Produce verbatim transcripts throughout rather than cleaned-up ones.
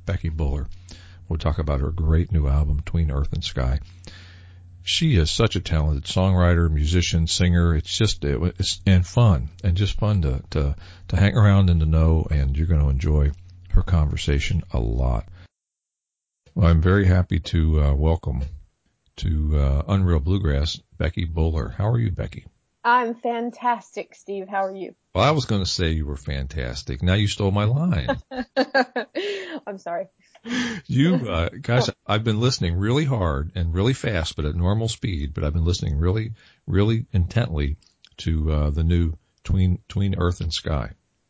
Becky Buller. We'll talk about her great new album, Between Earth and Sky. She is such a talented songwriter, musician, singer. It's just, it, it's, and fun, and just fun to, to, to hang around and to know, and you're going to enjoy her conversation a lot. Well, I'm very happy to uh, welcome to uh, Unreal Bluegrass, Becky Buller. How are you, Becky? I'm fantastic, Steve. How are you? Well, I was going to say you were fantastic. Now you stole my line. I'm sorry. You, uh, guys, I've been listening really hard and really fast, but at normal speed, but I've been listening really, really intently to, uh, the new Between, Between Earth and Sky.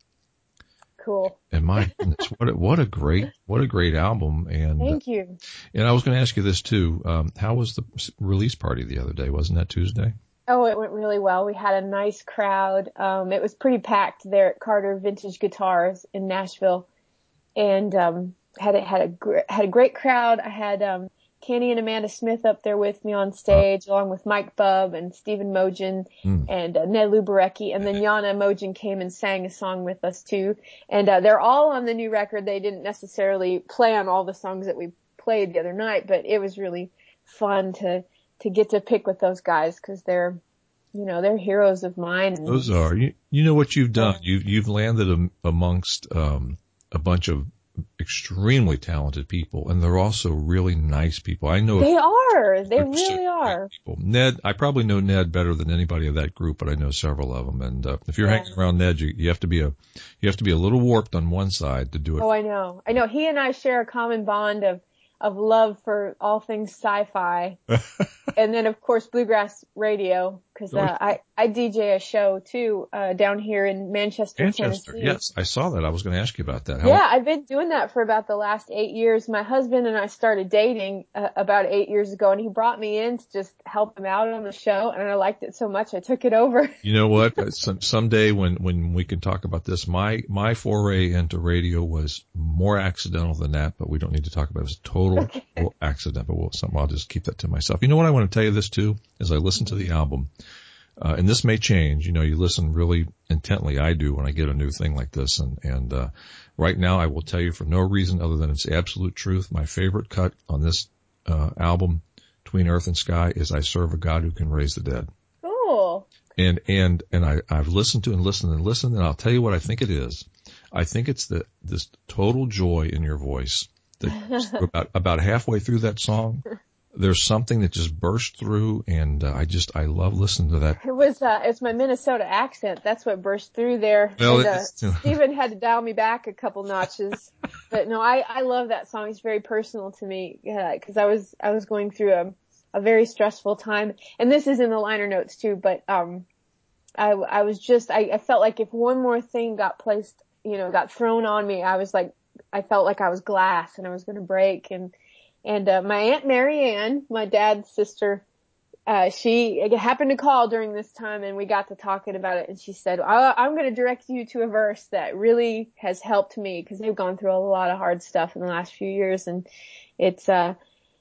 Cool. And my goodness, what a, what a great, what a great album. And, Thank you. Uh, and I was going to ask you this too. Um, how was the release party the other day? Wasn't that Tuesday? Oh, it went really well. We had a nice crowd. Um, it was pretty packed there at Carter Vintage Guitars in Nashville, and, um, had a, had a, gr- had a great crowd. I had, um, Kenny and Amanda Smith up there with me on stage, along with Mike Bubb and Stephen Mogen mm. and uh, Ned Lubarecki. And then Yana Mogen came and sang a song with us too. And, uh, they're all on the new record. They didn't necessarily play on all the songs that we played the other night, but it was really fun to, to get to pick with those guys, because they're, you know, they're heroes of mine. And those are, you, you know what you've done. You've, you've landed am, amongst, um, a bunch of extremely talented people, and they're also really nice people. I know they are. They really are. People. Ned, I probably know Ned better than anybody of that group, but I know several of them. And uh, if you're yeah. hanging around Ned, you, you have to be a you have to be a little warped on one side to do it. Oh, I know. I know. He and I share a common bond of of love for all things sci-fi, and then of course bluegrass radio, because uh, I I D J a show too uh, down here in Manchester, Manchester. Tennessee. Yes, I saw that. I was going to ask you about that. How yeah, I've been doing that for about the last eight years. My husband and I started dating uh, about eight years ago, and he brought me in to just help him out on the show, and I liked it so much I took it over. You know what? Some, someday when when we can talk about this, my my foray into radio was more accidental than that, but we don't need to talk about it. It was total okay. accident, but we'll, something, I'll just keep that to myself. You know what I want to tell you this too, as I listen to the album. Uh, and this may change, you know, you listen really intently. I do when I get a new thing like this. And, and, uh, right now I will tell you for no reason other than it's absolute truth. My favorite cut on this, uh, album, Between Earth and Sky, is I Serve a God Who Can Raise the Dead. Cool. And, and, and I, I've listened to and listened and listened, and I'll tell you what I think it is. I think it's the, this total joy in your voice that about, about halfway through that song, there's something that just burst through, and uh, I just, I love listening to that. It was, uh, it's my Minnesota accent. That's what burst through there. Well, and, uh, Stephen had to dial me back a couple notches. But no, I, I love that song. It's very personal to me, yeah, cause I was, I was going through a, a very stressful time. And this is in the liner notes too, but, um, I, I was just, I, I felt like if one more thing got placed, you know, got thrown on me, I was like, I felt like I was glass and I was going to break. And, And, uh, my Aunt Mary Ann, my dad's sister, uh, she happened to call during this time, and we got to talking about it, and she said, I- I'm going to direct you to a verse that really has helped me, because they've gone through a lot of hard stuff in the last few years, and it's, uh,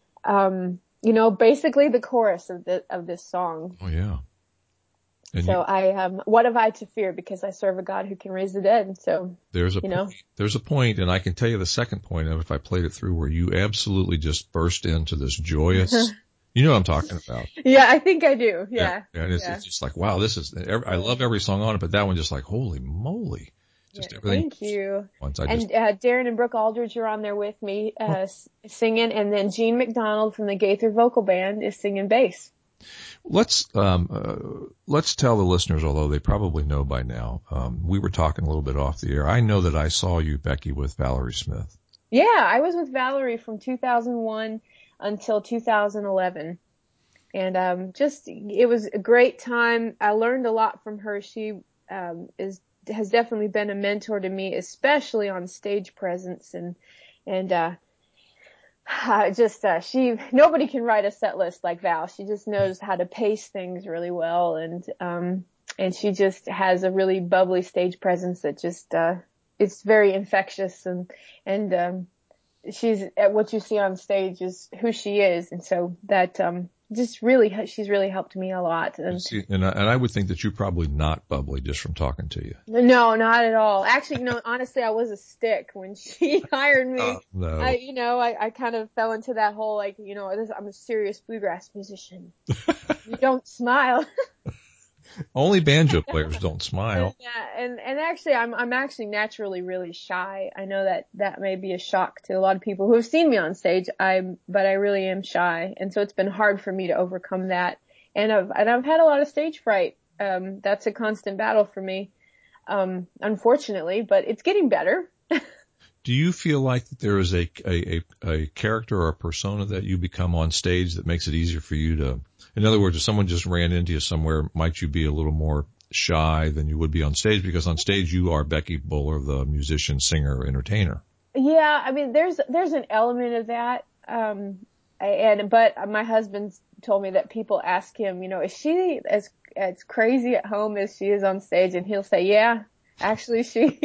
um, you know, basically the chorus of the, of this song. Oh, yeah. And so you, I, um, what have I to fear, because I serve a God who can raise the dead. So there's a, you know, point, there's a point, and I can tell you the second point of if I played it through, where you absolutely just burst into this joyous, you know what I'm talking about. Yeah, I think I do. Yeah. Yeah. And it's, yeah. it's just like, wow, this is, every, I love every song on it, but that one just like, holy moly. Just yeah, everything. Thank you. Once I and, just, uh, Darren and Brooke Aldridge are on there with me, uh, oh. singing, and then Gene McDonald from the Gaither Vocal Band is singing bass. Let's um uh, let's tell the listeners, although they probably know by now. Um, we were talking a little bit off the air. I know that I saw you, Becky, with Valerie Smith. Yeah, I was with Valerie from two thousand one until two thousand eleven, and um, just it was a great time. I learned a lot from her. She um, is has definitely been a mentor to me, especially on stage presence and and. uh Uh, just, uh, she, nobody can write a set list like Val. She just knows how to pace things really well. And, um, and she just has a really bubbly stage presence that just, uh, it's very infectious, and, and, um, she's, what you see on stage is who she is. And so that, um, just really, she's really helped me a lot. And, See, and I, and I would think that you're probably not bubbly just from talking to you. no, not at all. Actually, you know, honestly, I was a stick when she hired me. Oh, no. I, you know, I, I kind of fell into that whole, like, you know, this, I'm a serious bluegrass musician. You don't smile. Only banjo players don't smile. Yeah, and, and actually, I'm, I'm actually naturally really shy. I know that that may be a shock to a lot of people who have seen me on stage. I'm, but I really am shy. And so it's been hard for me to overcome that. And I've, and I've had a lot of stage fright. Um, that's a constant battle for me. Um, unfortunately, but it's getting better. Do you feel like that there is a, a, a, a character or a persona that you become on stage that makes it easier for you to, in other words, if someone just ran into you somewhere, might you be a little more shy than you would be on stage? Because on stage you are Becky Buller, the musician, singer, entertainer. Yeah, I mean, there's, there's an element of that. Um, and, but my husband's told me that people ask him, you know, is she as, as crazy at home as she is on stage? And he'll say, yeah. Actually, she,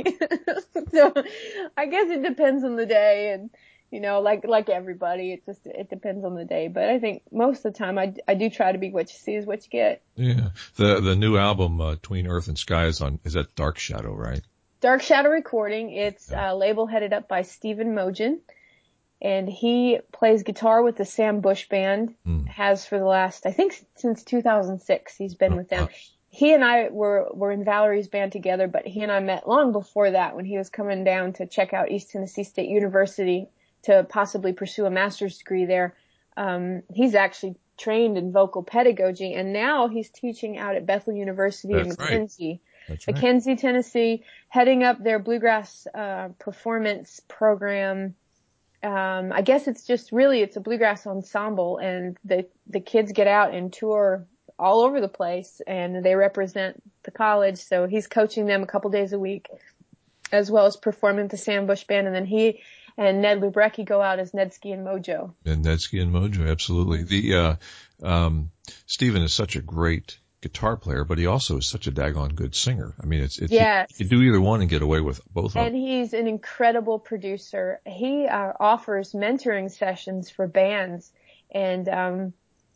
so I guess it depends on the day and, you know, like, like everybody, it just, it depends on the day. But I think most of the time I, I do try to be what you see is what you get. Yeah. The, the new album, uh, Between Earth and Sky is on, is that Dark Shadow, right? Dark Shadow Recording. It's a uh, label headed up by Stephen Mogen. And he plays guitar with the Sam Bush Band, mm. has for the last, I think since two thousand six, he's been oh, with them. Uh, He and I were, were in Valerie's band together, but he and I met long before that when he was coming down to check out East Tennessee State University to possibly pursue a master's degree there. Um, he's actually trained in vocal pedagogy and now he's teaching out at Bethel University That's in McKenzie, right. That's right. McKenzie, Tennessee, heading up their bluegrass, uh, performance program. Um, I guess it's just really, it's a bluegrass ensemble and the, the kids get out and tour all over the place and they represent the college. So he's coaching them a couple days a week as well as performing with the Sam Bush Band. And then he and Ned Lubrecki go out as Nedski and Mojo. And Nedski and Mojo, absolutely. The, uh, um, Stephen is such a great guitar player, but he also is such a daggone good singer. I mean, it's, it's, yes. you, you do either one and get away with both of them. And he's an incredible producer. He, uh, offers mentoring sessions for bands and, um,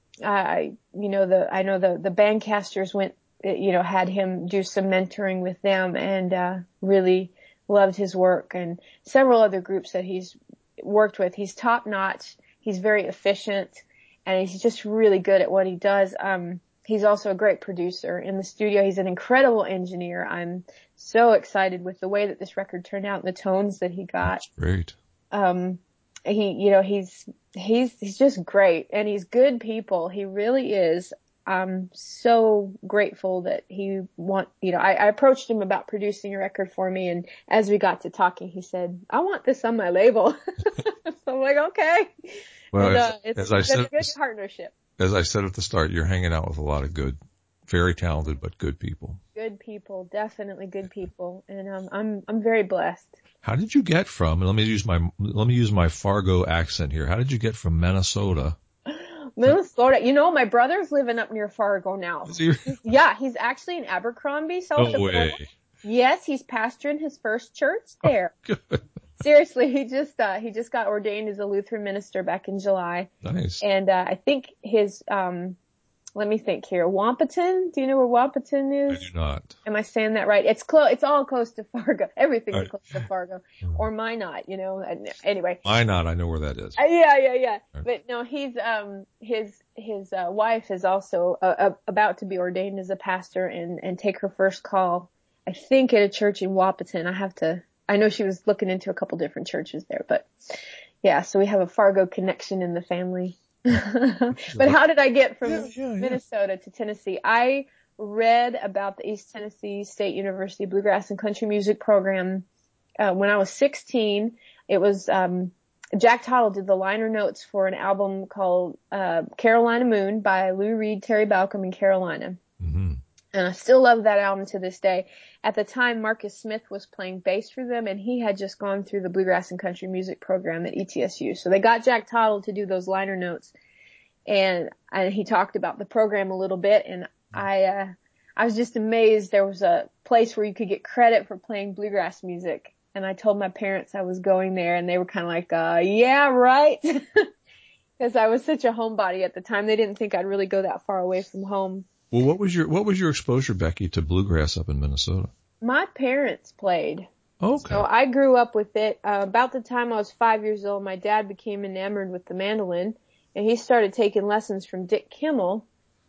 I, you know, the, I know the, the Bandcasters went, you know, had him do some mentoring with them and, uh, really loved his work and several other groups that he's worked with. He's top notch. He's very efficient and he's just really good at what he does. Um, he's also a great producer in the studio. He's an incredible engineer. I'm so excited with the way that this record turned out and the tones that he got. That's great. Um, he, you know, he's, he's, he's just great and he's good people. He really is. I'm so grateful that he want, you know, I, I approached him about producing a record for me. And as we got to talking, he said, I want this on my label. So I'm like, okay. Well, and, as, uh, it's, as I it's said, a good partnership. As I said at the start, you're hanging out with a lot of good, very talented, but good people. Good people, definitely good people. And, um, I'm, I'm very blessed. How did you get from, and let me use my, let me use my Fargo accent here. How did you get from Minnesota? Minnesota. You know, my brother's living up near Fargo now. Is he? Yeah, he's actually in Abercrombie, South No Dakota. way. Yes, he's pastoring his first church there. Oh, good. Seriously, he just, uh, he just got ordained as a Lutheran minister back in July. Nice. And, uh, I think his, um, let me think here. Wampaton? Do you know where Wampaton is? I do not. Am I saying that right? It's close, it's all close to Fargo. Everything's Right. close to Fargo. Or Minot, you know, and anyway. Minot, I know where that is. Uh, yeah, yeah, yeah. Right. But no, he's, um, his, his, uh, wife is also, uh, uh, about to be ordained as a pastor and, and take her first call, I think at a church in Wapaton. I have to, I know she was looking into a couple different churches there, but yeah, so we have a Fargo connection in the family. But how did I get from yeah, yeah, yeah. Minnesota to Tennessee? I read about the East Tennessee State University Bluegrass and Country Music Program, uh, when I was sixteen. It was, um, Jack Tuttle did the liner notes for an album called, uh, Carolina Moon by Lou Reed, Terry Balcom, and Carolina. Mm-hmm. And I still love that album to this day. At the time, Marcus Smith was playing bass for them, and he had just gone through the Bluegrass and Country Music program at E T S U. So they got Jack Tuttle to do those liner notes, and, and he talked about the program a little bit, and I, uh, I was just amazed there was a place where you could get credit for playing bluegrass music. And I told my parents I was going there, and they were kind of like, uh, yeah, right. Because I was such a homebody at the time. They didn't think I'd really go that far away from home. Well, what was your, what was your exposure, Becky, to bluegrass up in Minnesota? My parents played. Okay. So I grew up with it. Uh, about the time I was five years old, my dad became enamored with the mandolin, and he started taking lessons from Dick Kimmel.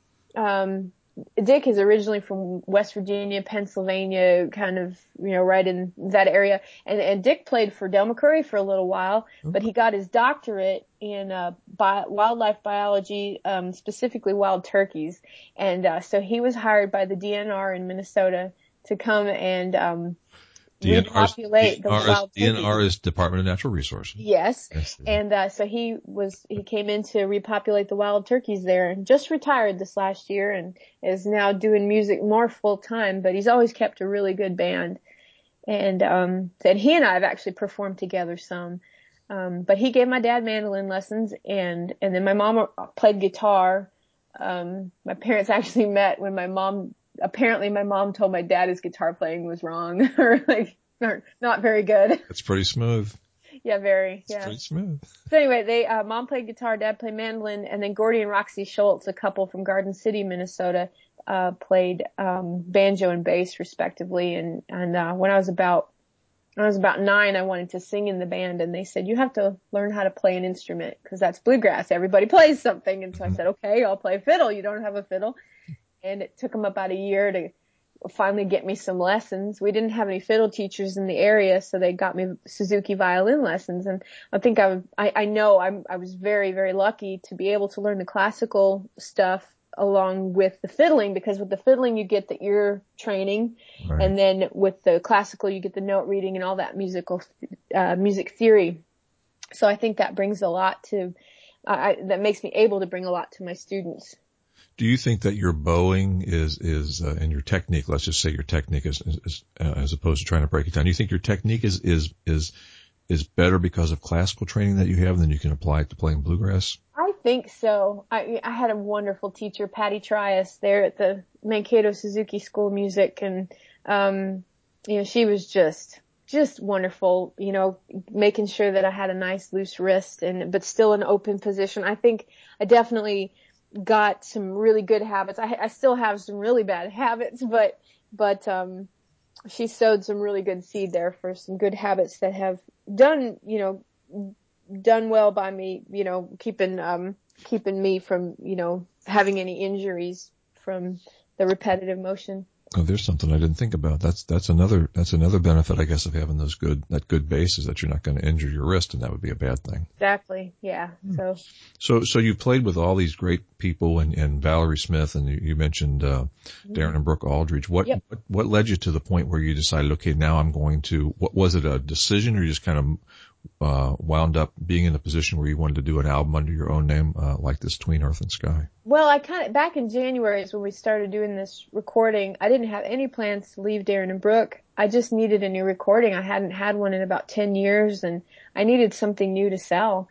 Um, Dick is originally from West Virginia, Pennsylvania, kind of, you know, right in that area. And, and Dick played for Del McCoury for a little while, but he got his doctorate in, uh, bi- wildlife biology, um, specifically wild turkeys. And, uh, so he was hired by the D N R in Minnesota to come and, um, D N R is, repopulate the wild D N R turkeys. is Department of Natural Resources. Yes. Yes. And, uh, so he was, he came in to repopulate the wild turkeys there and just retired this last year and is now doing music more full time, but he's always kept a really good band. And, um, and he and I have actually performed together some. Um, but he gave my dad mandolin lessons and, and then my mom played guitar. Um, my parents actually met when my mom, apparently my mom told my dad his guitar playing was wrong or like, or not very good. It's pretty smooth. Yeah, very. It's yeah. pretty smooth. So anyway, they, uh, mom played guitar, dad played mandolin, and then Gordy and Roxy Schultz, a couple from Garden City, Minnesota, uh, played, um, banjo and bass respectively. And, and, uh, when I was about, when I was about nine, I wanted to sing in the band and they said, you have to learn how to play an instrument because that's bluegrass. Everybody plays something. And so I said, okay, I'll play fiddle. You don't have a fiddle. And it took them about a year to finally get me some lessons. We didn't have any fiddle teachers in the area, so they got me Suzuki violin lessons. And I think I, I, I know I'm, I was very, very lucky to be able to learn the classical stuff along with the fiddling, because with the fiddling you get the ear training, right. And then with the classical you get the note reading and all that musical, uh, music theory. So I think that brings a lot to, uh, I, that makes me able to bring a lot to my students. Do you think that your bowing is, is, uh, and your technique, let's just say your technique is, is, is uh, as opposed to trying to break it down, do you think your technique is, is, is, is better because of classical training that you have than you can apply it to playing bluegrass? I think so. I, I had a wonderful teacher, Patty Trias, there at the Mankato Suzuki School of Music. And, um, you know, she was just, just wonderful, you know, making sure that I had a nice loose wrist and, but still an open position. I think I definitely got some really good habits. I, I still have some really bad habits, but, but, um, she sowed some really good seed there for some good habits that have done, you know, done well by me, you know, keeping, um, keeping me from, you know, having any injuries from the repetitive motion. Oh, there's something I didn't think about. That's, that's another, that's another benefit, I guess, of having those good, that good base is that you're not going to injure your wrist, and that would be a bad thing. Exactly. Yeah. So, so, so you played with all these great people and, and Valerie Smith, and you, you mentioned, uh, Darren and Brooke Aldridge. What, yep. what, what led you to the point where you decided, okay, now I'm going to, what was it, a decision, or you just kind of, uh, wound up being in a position where you wanted to do an album under your own name, uh, like this Tween Earth and Sky? Well, I kind of, back in January is when we started doing this recording. I didn't have any plans to leave Darren and Brooke. I just needed a new recording. I hadn't had one in about ten years and I needed something new to sell.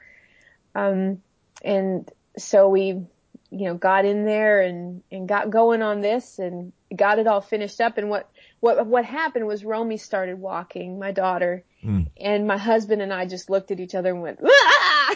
Um, and so we, you know, got in there and, and got going on this and got it all finished up. And what, what, what happened was Romy started walking, my daughter, mm. and my husband and I just looked at each other and went, ah!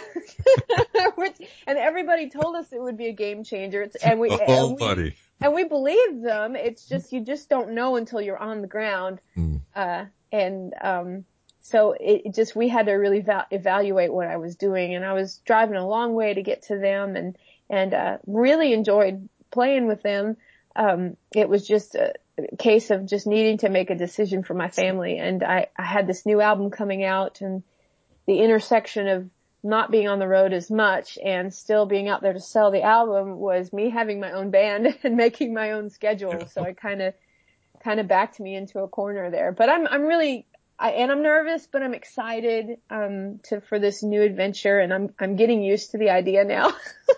Which, and everybody told us it would be a game changer. It's, and we, oh, and we, buddy. and we believed them. It's just, you just don't know until you're on the ground. Mm. Uh, and, um, so it, it just, we had to really val- evaluate what I was doing, and I was driving a long way to get to them and, and, uh, really enjoyed playing with them. Um, it was just a case of just needing to make a decision for my family. And I, I had this new album coming out, and the intersection of not being on the road as much and still being out there to sell the album was me having my own band and making my own schedule. So it kind of, kind of backed me into a corner there, but I'm, I'm really, I, and I'm nervous, but I'm excited, um, to, for this new adventure, and I'm, I'm getting used to the idea now.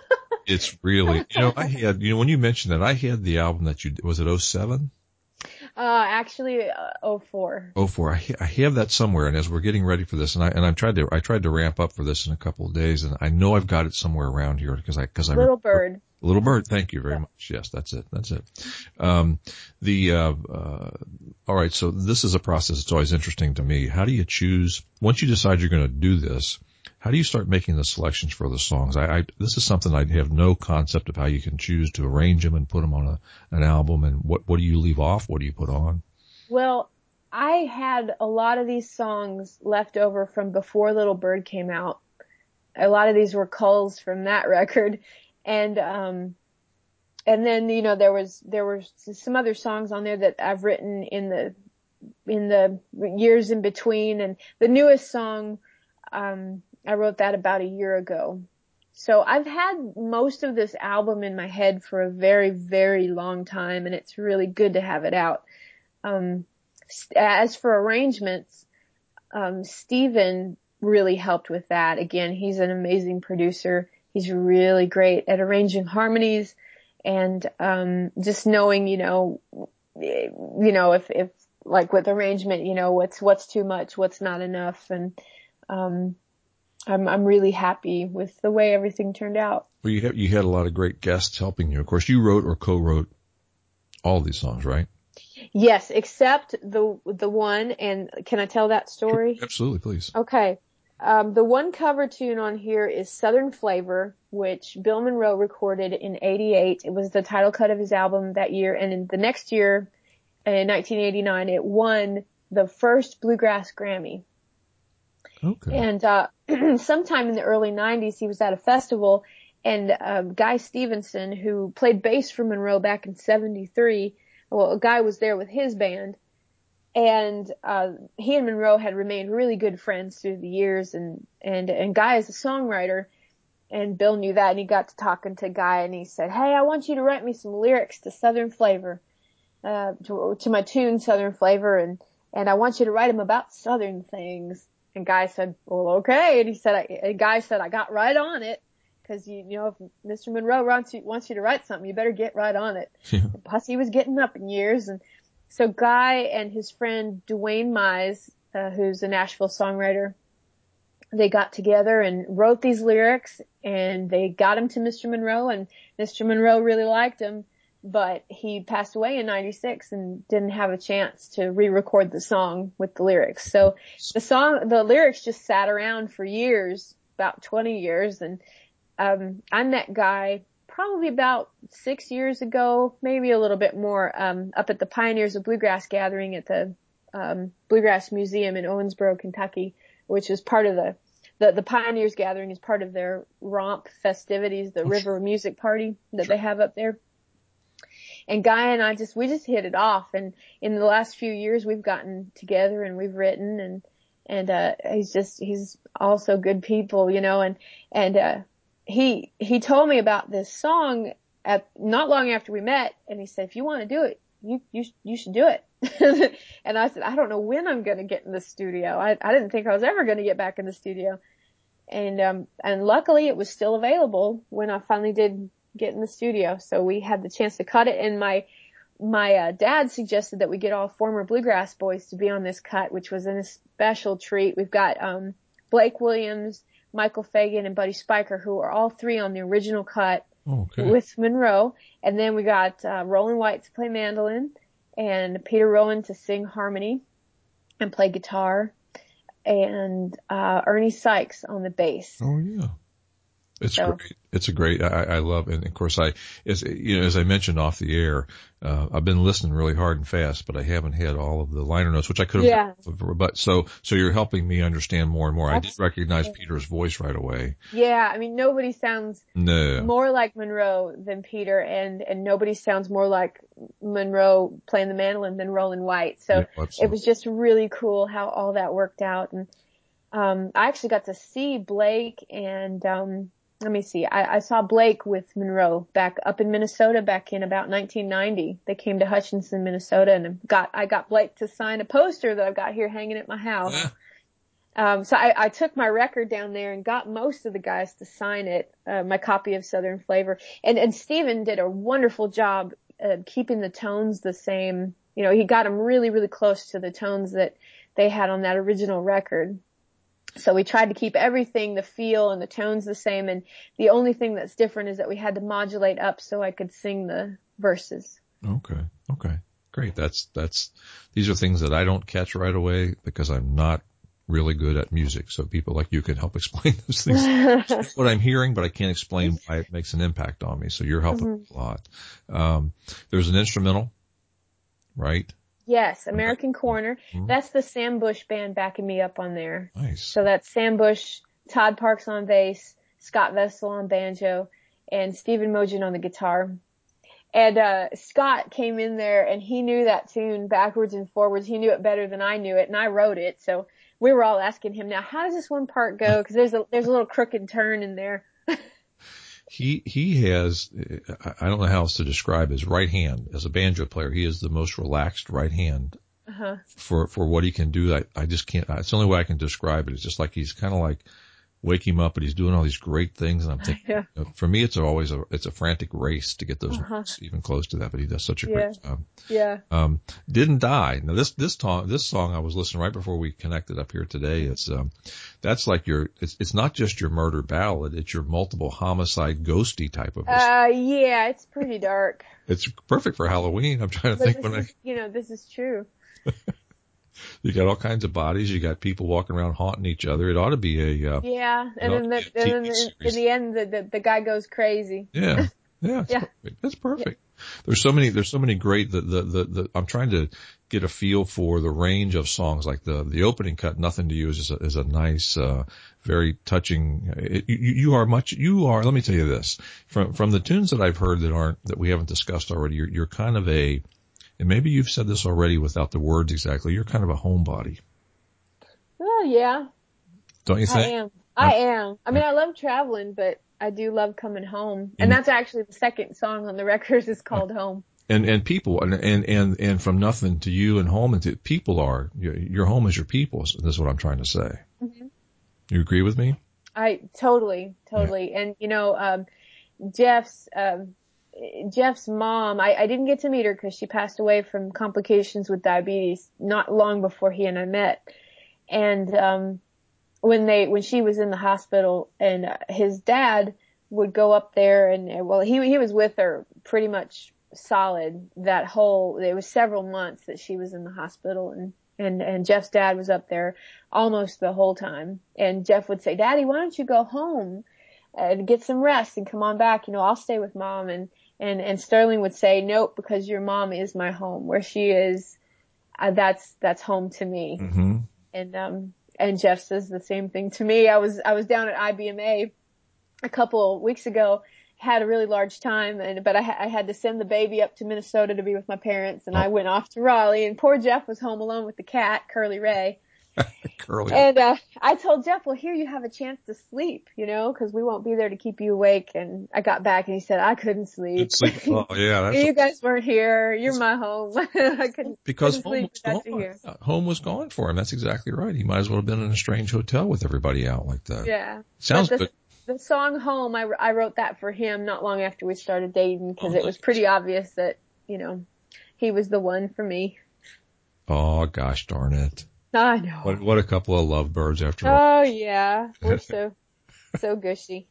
It's really, you know, I had, you know, when you mentioned that, I had the album that you, was it oh seven? Uh, actually, uh, oh four. oh four. I, I have that somewhere, and as we're getting ready for this, and I, and I tried to, I tried to ramp up for this in a couple of days, and I know I've got it somewhere around here because I, because I. Little Bird. Little Bird. Thank you very yeah. much. Yes, that's it. That's it. Um, the, uh, uh, all right. So this is a process. It's always interesting to me. How do you choose, once you decide you're going to do this, how do you start making the selections for the songs? I, I this is something I have no concept of how you can choose to arrange them and put them on a, an album. And what, what do you leave off? What do you put on? Well, I had a lot of these songs left over from before Little Bird came out. A lot of these were culls from that record. And, um, and then, you know, there was, there were some other songs on there that I've written in the, in the years in between. And the newest song, um, I wrote that about a year ago. So I've had most of this album in my head for a very, very long time, and it's really good to have it out. Um, as for arrangements, um, Steven really helped with that. Again, he's an amazing producer. He's really great at arranging harmonies and, um, just knowing, you know, you know, if, if like with arrangement, you know, what's, what's too much, what's not enough. And, um, I'm, I'm really happy with the way everything turned out. Well, you had, you had a lot of great guests helping you. Of course, you wrote or co-wrote all these songs, right? Yes, except the, the one, and can I tell that story? Sure, absolutely, please. Okay. Um, the one cover tune on here is Southern Flavor, which Bill Monroe recorded in eighty-eight. It was the title cut of his album that year. And in the next year, in nineteen eighty-nine, it won the first Bluegrass Grammy. Okay. And, uh, sometime in the early nineties, he was at a festival, and, um, Guy Stevenson, who played bass for Monroe back in seventy-three, well, a guy was there with his band, and, uh, he and Monroe had remained really good friends through the years, and, and, and Guy is a songwriter, and Bill knew that, and he got to talking to Guy, and he said, hey, I want you to write me some lyrics to Southern Flavor, uh, to, to my tune, Southern Flavor, and, and I want you to write them about Southern things. And Guy said, well, okay. And he said, I, and Guy said, I got right on it. Cause you, you know, if Mister Monroe wants you, wants you to write something, you better get right on it. Yeah. Plus he was getting up in years. And so Guy and his friend Dwayne Mize, uh, who's a Nashville songwriter, they got together and wrote these lyrics, and they got them to Mister Monroe, and Mister Monroe really liked them. But he passed away in ninety-six and didn't have a chance to re-record the song with the lyrics. So the song, the lyrics just sat around for years, about twenty years. And, um, I met Guy probably about six years ago, maybe a little bit more, um, up at the Pioneers of Bluegrass gathering at the, um, Bluegrass Museum in Owensboro, Kentucky, which is part of the, the, the Pioneers gathering is part of their romp festivities, the River Music Party that they have up there. And Guy and I just, we just hit it off. And in the last few years, we've gotten together and we've written, and, and, uh, he's just, he's also good people, you know, and, and, uh, he, he told me about this song at, not long after we met, and he said, if you want to do it, you, you, you should do it. And I said, I don't know when I'm going to get in the studio. I, I didn't think I was ever going to get back in the studio. And, um, and luckily it was still available when I finally did get in the studio. So we had the chance to cut it, and my, my, uh, dad suggested that we get all former Bluegrass boys to be on this cut, which was a special treat. We've got, um, Blake Williams, Michael Fagan, and Buddy Spiker, who are all three on the original cut Okay. with Monroe. And then we got, uh, Roland White to play mandolin, and Peter Rowan to sing harmony and play guitar, and, uh, Ernie Sykes on the bass. Oh yeah. It's So. great. It's a great, I, I love, and of course I, as, you know, as I mentioned off the air, uh, I've been listening really hard and fast, but I haven't had all of the liner notes, which I could have, Yeah. done, but so, so you're helping me understand more and more. That's, I did recognize Peter's voice right away. Yeah. I mean, nobody sounds No. more like Monroe than Peter, and, and nobody sounds more like Monroe playing the mandolin than Roland White. So Yeah, it was just really cool how all that worked out. And, um, I actually got to see Blake and, um, let me see. I, I saw Blake with Monroe back up in Minnesota back in about nineteen ninety. They came to Hutchinson, Minnesota, and got, I got Blake to sign a poster that I've got here hanging at my house. Yeah. Um, so I, I took my record down there and got most of the guys to sign it, uh, my copy of Southern Flavor. And, and Steven did a wonderful job of keeping the tones the same. You know, he got them really, really close to the tones that they had on that original record. So we tried to keep everything, the feel and the tones the same, and the only thing that's different is that we had to modulate up so I could sing the verses. Okay. Okay. Great. That's, that's, these are things that I don't catch right away because I'm not really good at music. So people like you can help explain those things. What I'm hearing, but I can't explain why it makes an impact on me. So you're helping mm-hmm. a lot. Um, there's an instrumental, right? Yes, American Corner. Mm-hmm. That's the Sam Bush band backing me up on there. Nice. So that's Sam Bush, Todd Parks on bass, Scott Vessel on banjo, and Stephen Mogen on the guitar. And uh Scott came in there and he knew that tune backwards and forwards. He knew it better than I knew it, and I wrote it. So we were all asking him, now how does this one part go? Because there's a there's a little crooked turn in there. He he has, I don't know how else to describe his right hand. As a banjo player, he is the most relaxed right hand uh-huh. for for what he can do. I, I just can't, it's the only way I can describe it. It's just like he's kind of like, wake him up and he's doing all these great things, and I'm thinking, yeah. you know, for me it's always a it's a frantic race to get those uh-huh. notes even close to that, but he does such a yeah. great job. Yeah. Um, Didn't Die. Now this this song this song I was listening right before we connected up here today. It's um that's like your it's it's not just your murder ballad, it's your multiple homicide ghosty type of. Uh yeah, it's pretty dark. It's perfect for Halloween. I'm trying to but think when is, I you know this is true. You got all kinds of bodies. You got people walking around haunting each other. It ought to be a uh, yeah. And then, the, and then the, in the end, the, the the guy goes crazy. Yeah, yeah, it's yeah. perfect. That's perfect. Yeah. There's so many. There's so many great. The, the the the I'm trying to get a feel for the range of songs. Like the the opening cut, "Nothing to You" is a, is a nice, uh, very touching. It, you, you are much. You are. Let me tell you this. From from the tunes that I've heard that aren't that we haven't discussed already. You're you're kind of a. And maybe you've said this already without the words exactly. You're kind of a homebody. Well, yeah. Don't you think? I am. I am. I mean, I love traveling, but I do love coming home. And that's actually the second song on the record is called Home. And, and people, and, and, and, and from nothing to you and home, and to people are, your, your home is your people. That's what I'm trying to say. Mm-hmm. You agree with me? I totally, totally. Yeah. And, you know, um, Jeff's, um, Jeff's mom, I, I didn't get to meet her because she passed away from complications with diabetes not long before he and I met. And, um, when they, when she was in the hospital, and uh, his dad would go up there and, well, he, he was with her pretty much solid that whole, it was several months that she was in the hospital, and, and, and Jeff's dad was up there almost the whole time. And Jeff would say, Daddy, why don't you go home and get some rest and come on back? You know, I'll stay with Mom. And, And, and Sterling would say, nope, because your mom is my home. Where she is, uh, that's, that's home to me. Mm-hmm. And, um, and Jeff says the same thing to me. I was, I was down at I B M A a couple of weeks ago, had a really large time, and, but I, ha- I had to send the baby up to Minnesota to be with my parents, and oh. I went off to Raleigh, and poor Jeff was home alone with the cat, Curly Ray. Curly. And, uh, I told Jeff, well, here you have a chance to sleep, you know, cause we won't be there to keep you awake. And I got back and he said, I couldn't sleep. sleep. Oh, yeah. That's you a, guys weren't here. You're my home. I couldn't, because couldn't home was gone. Here. Home was gone for him. That's exactly right. He might as well have been in a strange hotel with everybody out like that. Yeah. Sounds the, good. The song Home, I, I wrote that for him not long after we started dating, cause oh, it was pretty obvious that, you know, he was the one for me. Oh, gosh darn it. I know. What, what a couple of lovebirds after all. Oh yeah, we're so so gushy.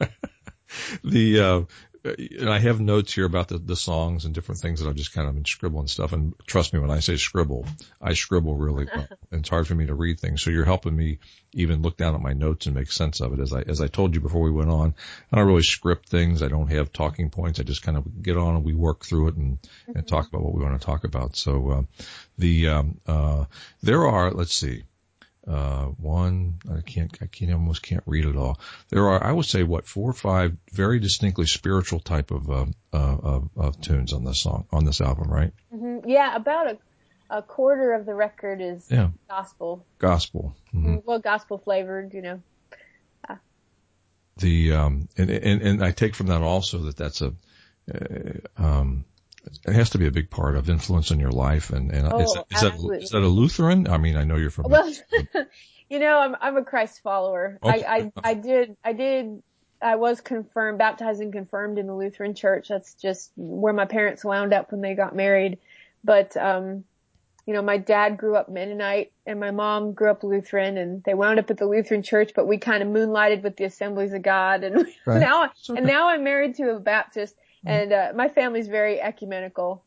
the uh, and I have notes here about the the songs and different things that I've just kind of been scribbling stuff. And trust me, when I say scribble, I scribble really well. And it's hard for me to read things. So you're helping me even look down at my notes and make sense of it. As I as I told you before we went on, I don't really script things. I don't have talking points. I just kind of get on and we work through it and mm-hmm. and talk about what we want to talk about. So uh, the um, uh, there are let's see. Uh, one, I can't, I can't, I almost can't read it all. There are, I would say, what, four or five very distinctly spiritual type of, uh, uh, of, of tunes on this song, on this album, right? Mm-hmm. Yeah, about a, a quarter of the record is yeah. gospel. Gospel. Mm-hmm. Well, gospel flavored, you know. Uh. The, um, and, and, and I take from that also that that's a, uh, um, it has to be a big part of influence in your life. And, and oh, is, that, is, that, is that a Lutheran? I mean, I know you're from. Well, you know, I'm, I'm a Christ follower. Okay. I, I, I did, I did, I was confirmed, baptized and confirmed in the Lutheran church. That's just where my parents wound up when they got married. But, um, you know, my dad grew up Mennonite and my mom grew up Lutheran, and they wound up at the Lutheran church, but we kind of moonlighted with the Assemblies of God. And right. now, okay. and now I'm married to a Baptist. And, uh, my family's very ecumenical.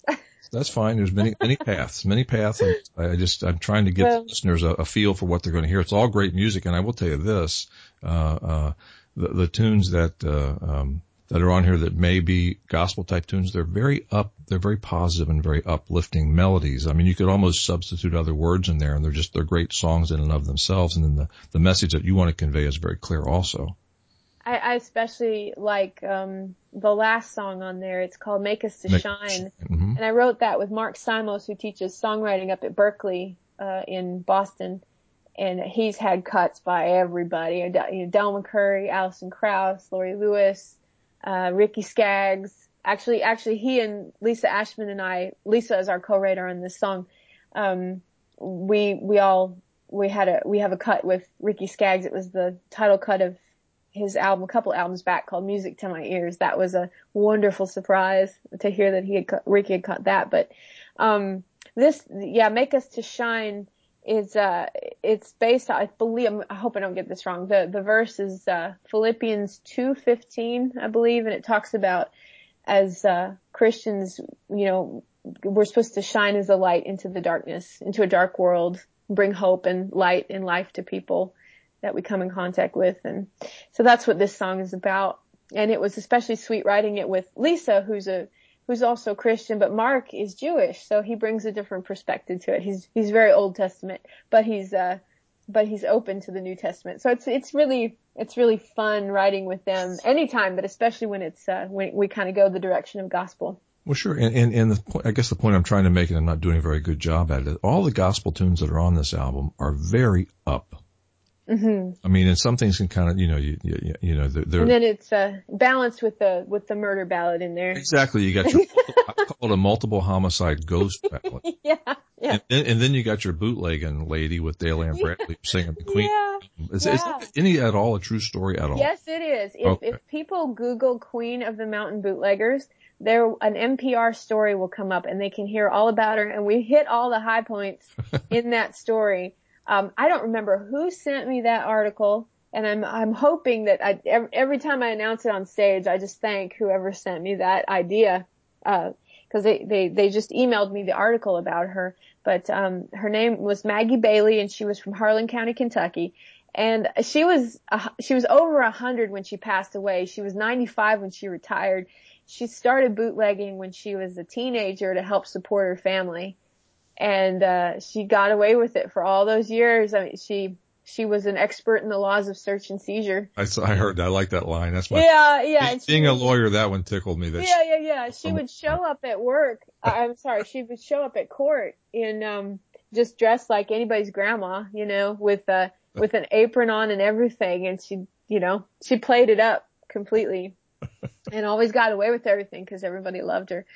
That's fine. There's many, many paths, many paths. And I just, I'm trying to give well, listeners a, a feel for what they're going to hear. It's all great music. And I will tell you this, uh, uh, the, the tunes that, uh, um, that are on here that may be gospel type tunes, they're very up, they're very positive and very uplifting melodies. I mean, you could almost substitute other words in there, and they're just, they're great songs in and of themselves. And then the, the message that you want to convey is very clear also. I, I especially like, um, the last song on there. It's called Make Us to Make Shine. Mm-hmm. And I wrote that with Mark Simos, who teaches songwriting up at Berkeley, uh, in Boston. And he's had cuts by everybody. You know, Del McCurry, Alison Krauss, Lori Lewis, uh, Ricky Skaggs. Actually, actually he and Lisa Ashman and I, Lisa is our co-writer on this song. Um, we, we all, we had a, we have a cut with Ricky Skaggs. It was the title cut of his album, a couple albums back, called Music to My Ears. That was a wonderful surprise to hear that he had cut, Ricky had cut that. But, um, this, yeah, Make Us to Shine is, uh, it's based on, I believe, I hope I don't get this wrong. The, the verse is, uh, Philippians two fifteen, I believe, and it talks about as, uh, Christians, you know, we're supposed to shine as a light into the darkness, into a dark world, bring hope and light and life to people that we come in contact with. And so that's what this song is about. And it was especially sweet writing it with Lisa, who's a, who's also Christian, but Mark is Jewish, so he brings a different perspective to it. He's, he's very Old Testament, but he's, uh, but he's open to the New Testament. So it's, it's really, it's really fun writing with them anytime, but especially when it's, uh, when we kind of go the direction of gospel. Well, sure. And, and, and the point, I guess the point I'm trying to make, and I'm not doing a very good job at it, all the gospel tunes that are on this album are very up. Mm-hmm. I mean, and some things can kind of, you know, you, you, you know, they're, they're and then it's, uh, balanced with the, with the murder ballad in there. Exactly. You got your, I call it a multiple homicide ghost ballad. Yeah. Yeah. And then, and then you got your bootlegging lady with Dale Ann Bradley yeah. singing the Queen. Yeah. Is, yeah. is that any at all a true story at all? Yes, it is. If, okay. if people Google Queen of the Mountain Bootleggers, there, an N P R story will come up and they can hear all about her. And we hit all the high points in that story. Um, I don't remember who sent me that article, and I'm, I'm hoping that I, every, every time I announce it on stage, I just thank whoever sent me that idea, uh, cause they, they, they just emailed me the article about her. But, um, her name was Maggie Bailey, and she was from Harlan County, Kentucky. And she was, uh, she was over a hundred when she passed away. She was ninety-five when she retired. She started bootlegging when she was a teenager to help support her family. And, uh, she got away with it for all those years. I mean, she, she was an expert in the laws of search and seizure. I, I heard that. I like that line. That's my, yeah, yeah. Being, being a lawyer, that one tickled me. That yeah, yeah, yeah. She would show up at work. I'm sorry. She would show up at court in, um, just dressed like anybody's grandma, you know, with, uh, with an apron on and everything. And she, you know, she played it up completely and always got away with everything because everybody loved her.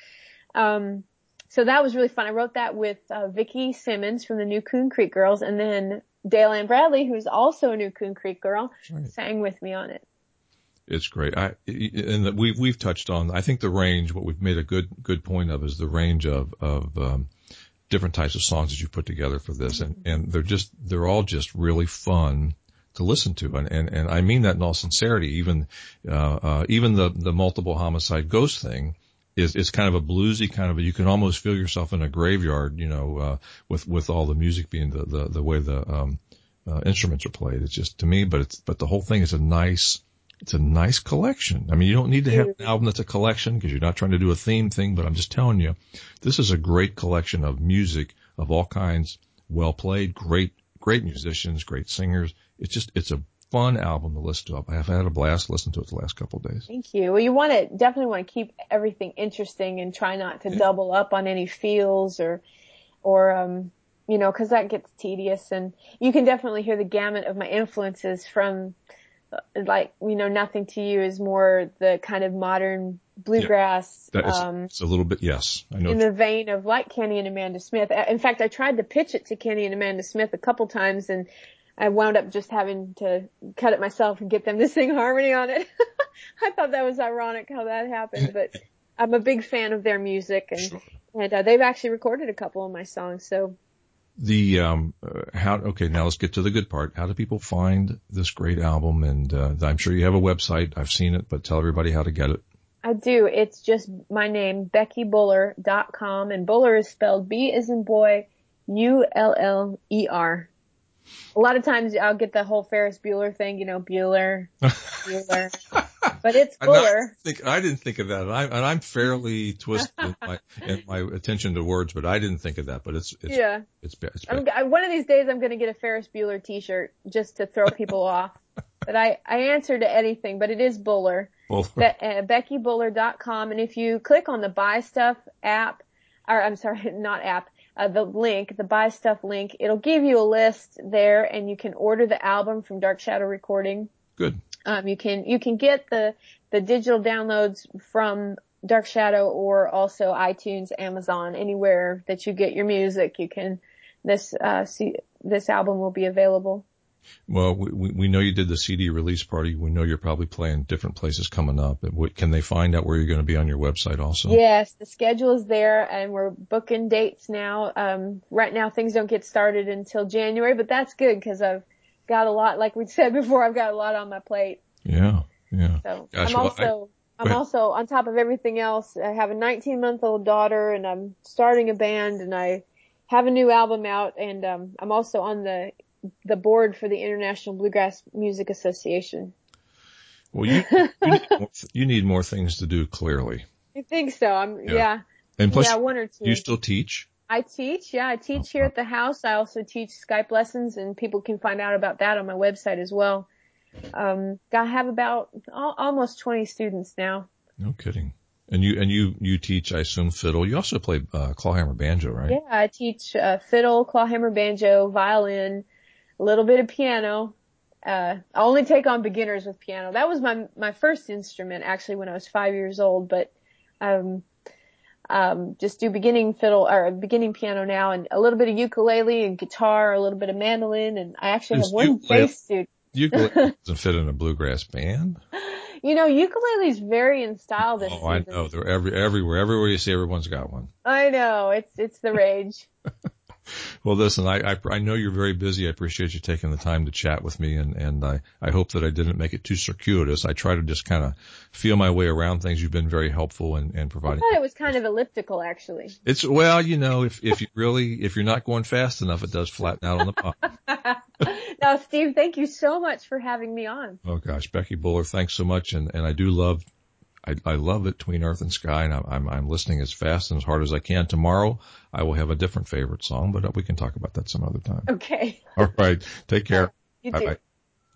Um, So that was really fun. I wrote that with uh, Vicki Simmons from the New Coon Creek Girls, and then Dale Ann Bradley, who's also a New Coon Creek girl, right. sang with me on it. It's great. I, and the, we've, we've touched on, I think the range, what we've made a good, good point of is the range of, of, um, different types of songs that you put together for this. And, and they're just, they're all just really fun to listen to. And, and, and I mean that in all sincerity. Even, uh, uh, even the, the multiple homicide ghost thing is, is kind of a bluesy kind of a, you can almost feel yourself in a graveyard, you know, uh, with, with all the music being the, the, the way the, um, uh, instruments are played. It's just to me, but it's, but the whole thing is a nice, it's a nice collection. I mean, you don't need to have an album that's a collection because you're not trying to do a theme thing, but I'm just telling you, this is a great collection of music of all kinds, well played, great, great musicians, great singers. It's just, it's a fun album to listen to. I've had a blast listening to it the last couple of days. Thank you. Well, you want to definitely want to keep everything interesting and try not to yeah. double up on any feels or, or, um, you know, cause that gets tedious, and you can definitely hear the gamut of my influences from, like, you know, Nothing to You is more the kind of modern bluegrass. Yeah, that is, um, it's a little bit, yes, I know. In the vein of like Kenny and Amanda Smith. In fact, I tried to pitch it to Kenny and Amanda Smith a couple times, and I wound up just having to cut it myself and get them to sing harmony on it. I thought that was ironic how that happened, but I'm a big fan of their music, and, sure. and uh, they've actually recorded a couple of my songs, so. The, um, uh, how, okay, now let's get to the good part. How do people find this great album? And, uh, I'm sure you have a website. I've seen it, but tell everybody how to get it. I do. It's just my name, Becky Buller dot com, and Buller is spelled B as in boy, U L L E R. A lot of times I'll get the whole Ferris Bueller thing, you know, Bueller, Bueller, but it's Buller. I, think, I didn't think of that, and, I, and I'm fairly twisted in my, in my attention to words, but I didn't think of that. But it's, it's yeah, it's, it's, it's I'm, I, one of these days I'm going to get a Ferris Bueller T-shirt just to throw people off. But I I answer to anything, but it is Buller. Buller. Be, uh, Becky Buller dot com, and if you click on the Buy Stuff app, or I'm sorry, not app. Uh, the link, the Buy Stuff link, it'll give you a list there, and you can order the album from Dark Shadow Recording. Good. Um, you can you can get the the digital downloads from Dark Shadow, or also iTunes, Amazon, anywhere that you get your music. You can this uh see, this album will be available. Well, we we know you did the C D release party. We know you're probably playing different places coming up. Can they find out where you're going to be on your website also? Yes, the schedule is there, and we're booking dates now. Um, right now things don't get started until January, but that's good because I've got a lot, like we said before, I've got a lot on my plate. Yeah, yeah. So Gosh, I'm well, also, I, I'm also on top of everything else. I have a nineteen month old daughter, and I'm starting a band, and I have a new album out, and um, I'm also on the the board for the International Bluegrass Music Association. Well, you you need, more, you need more things to do, clearly. I think so. I'm yeah. yeah. And plus, yeah, one or two. You still teach? I teach. Yeah, I teach here at the house. I also teach Skype lessons, and people can find out about that on my website as well. Um, I have about al- almost twenty students now. No kidding. And you and you you teach, I assume, fiddle. You also play uh, clawhammer banjo, right? Yeah, I teach uh, fiddle, clawhammer banjo, violin, a little bit of piano. Uh, I only take on beginners with piano. That was my, my first instrument actually when I was five years old, but, um, um, just do beginning fiddle or beginning piano now, and a little bit of ukulele and guitar, a little bit of mandolin, and I actually have one bass student. Ukulele doesn't fit in a bluegrass band. You know, ukulele's very in style this oh, season. I know. They're every, everywhere. Everywhere you see, everyone's got one. I know. It's, it's the rage. Well, listen, I, I, I know you're very busy. I appreciate you taking the time to chat with me, and, and I, I hope that I didn't make it too circuitous. I try to just kind of feel my way around things. You've been very helpful in, in providing. I thought it was kind of elliptical, actually. It's, well, you know, if, if you really, if you're not going fast enough, it does flatten out on the bottom. Now, Steve, thank you so much for having me on. Oh gosh, Becky Buller, thanks so much. And, and I do love, I, I love it, Between Earth and Sky, and I'm, I'm, I'm listening as fast and as hard as I can. Tomorrow, I will have a different favorite song, but we can talk about that some other time. Okay. All right. Take care. You Bye too. bye.